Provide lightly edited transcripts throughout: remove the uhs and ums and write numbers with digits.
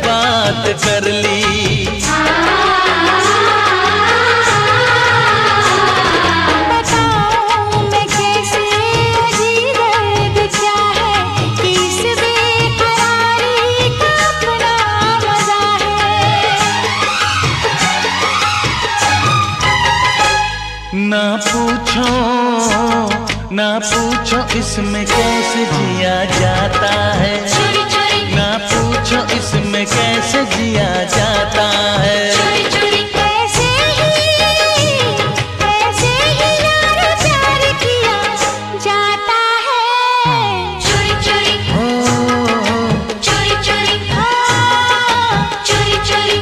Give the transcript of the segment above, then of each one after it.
बात कर ली। बताऊं मैं कैसे अजीब दर्द क्या है कि इस बेकरारी का अपना मजा है। ना पूछो इसमें कैसे जिया जाता है। ना पूछो इसमें कैसे जिया जाता है। ऐसे ही यार प्यार किया जाता है। चोरी चोरी हो चोरी चोरी चोरी चोरी।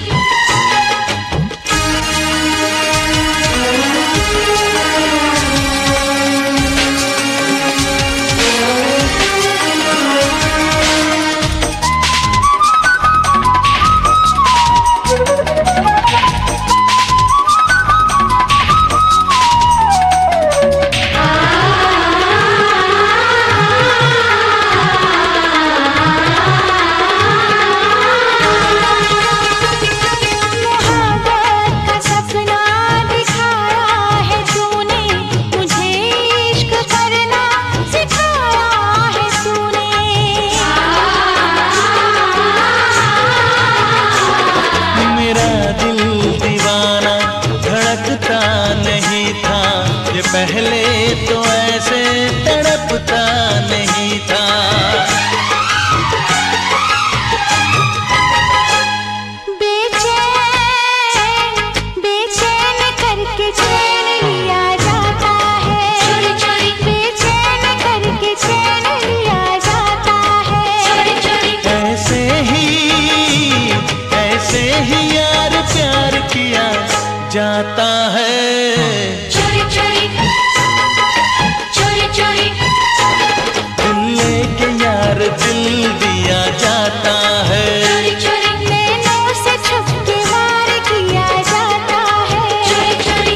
पहले तो ऐसे तड़पता नहीं था। बेचैन करके चैन लिया जाता है। चोरी चोरी बेचैन करके चैन लिया जाता है। चोरी चोरी ऐसे ही यार प्यार किया जाता है। चोरी चोरी चोरी चोरी दिल लेके यार दिल दिया जाता है। चोरी चोरी नैनों से छुप के वार किया जाता है। चोरी चोरी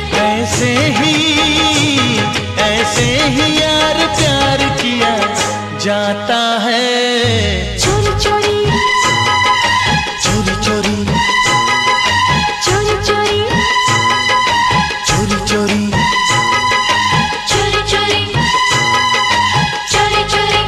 ऐसे ही यार प्यार किया जाता है। चोरी चोरी चोरी चोरी चोरी चोरी चोरी चोरी चोरी चोरी चोरी चोरी।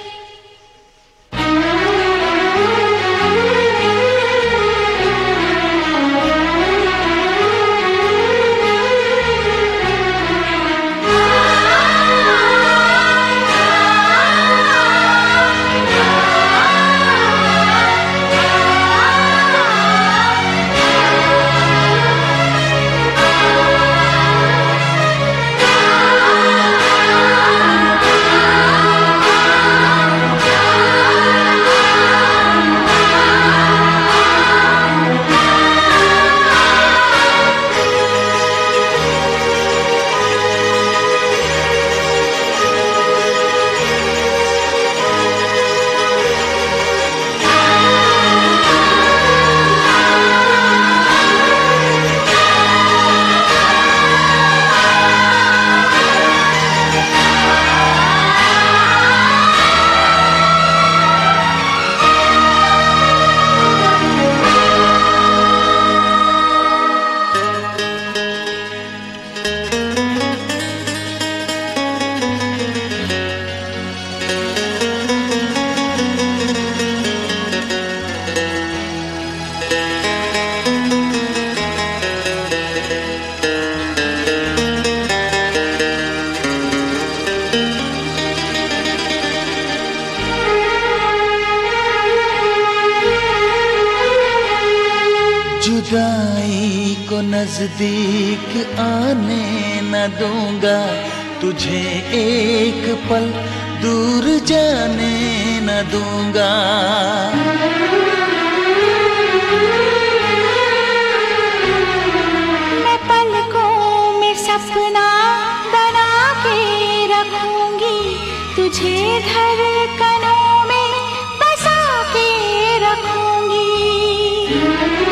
जुदाई को नजदीक आने न दूंगा, तुझे एक पल दूर जाने न दूंगा। मैं पलकों में सपना बना के रखूंगी, तुझे धड़कनों में बसा के रखूंगी।